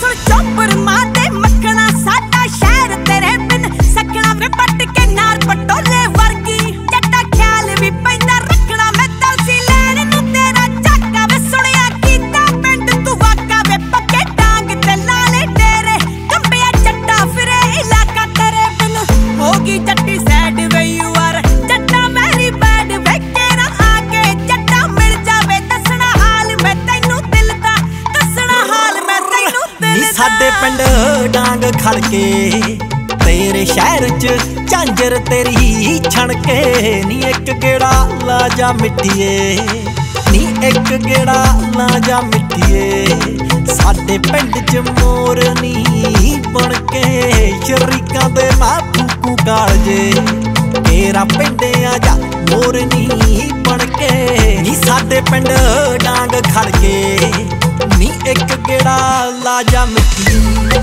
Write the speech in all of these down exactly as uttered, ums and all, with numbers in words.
साडे पिंड डांग खड़के तेरे शहर च झांजर तेरी छणके नी एक गेड़ा ला जा मिट्टिए नी एक गेड़ा ला जा मिट्टिए साडे पिंड च मोर नी बनके शरीकां दे मां फूकू कालजे तेरा पिंड आ जा मोर नी बनके नी साडे पिंड डांग खड़के नी एक गेड़ा ला जा मिट्टी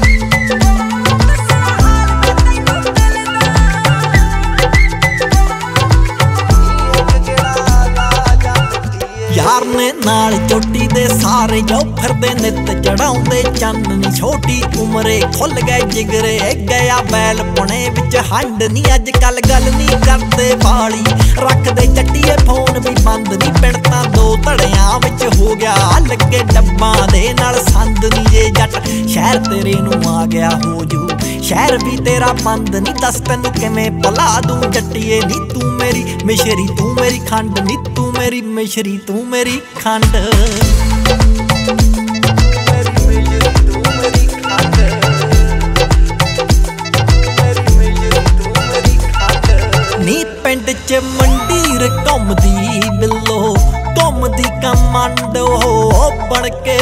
यार ने नाल चोटी दे सारे जो फिरदे नित चढ़ाउंदे चाननी छोटी उमरे खुल गए जिगरे गया बैल पुणे विच हंड नी अज कल गल नी करदे बाली रखदे चट्टीए फोन भी बंद नी पिणता दो धड़ियां विच हो गया लगे डब्बां दे नाल संद नी जे जट शहर तेरे नूं आ गया हो जू शहर भी तेरा बंद नी दस तैनूं किवें भुला दूं जट्टीए नी तू मेरी मिश्री तू मेरी खंड नी तू मेरी मिश्री तू मेरी खंड नी पिंड च मंडीर घुमदी बिल्लो घुमदी कमांडो बन के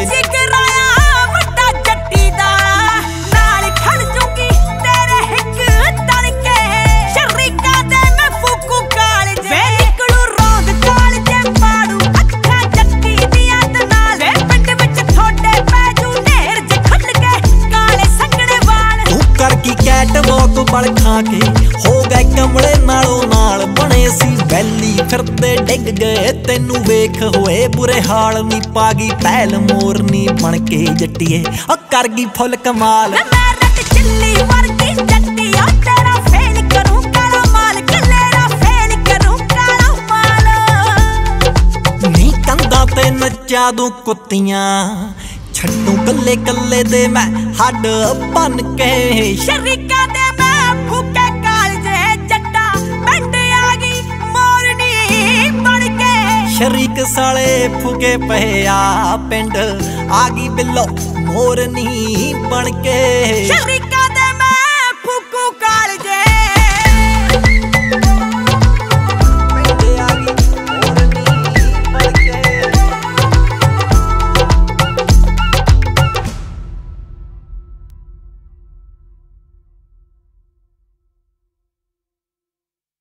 बल खा के हो गए कमले नालों नाल बने सी वैली फिरदे डिग गए तेनू वेख होए बुरे हाल नी पागी पहल मोरनी बन के जट्टिए ओ कर गई फुल कमाल नी कंधा ते नचा दूं कुत्तियां छड्डू कल्ले कल्ले दे मैं हड बन के शरीका दे मैं फूके कालजे जट्टा पिंड आ गई मोरनी बन के शरीक साले फूके पे आ पिंड आ गई बिल्लो मोरनी बन के शरीका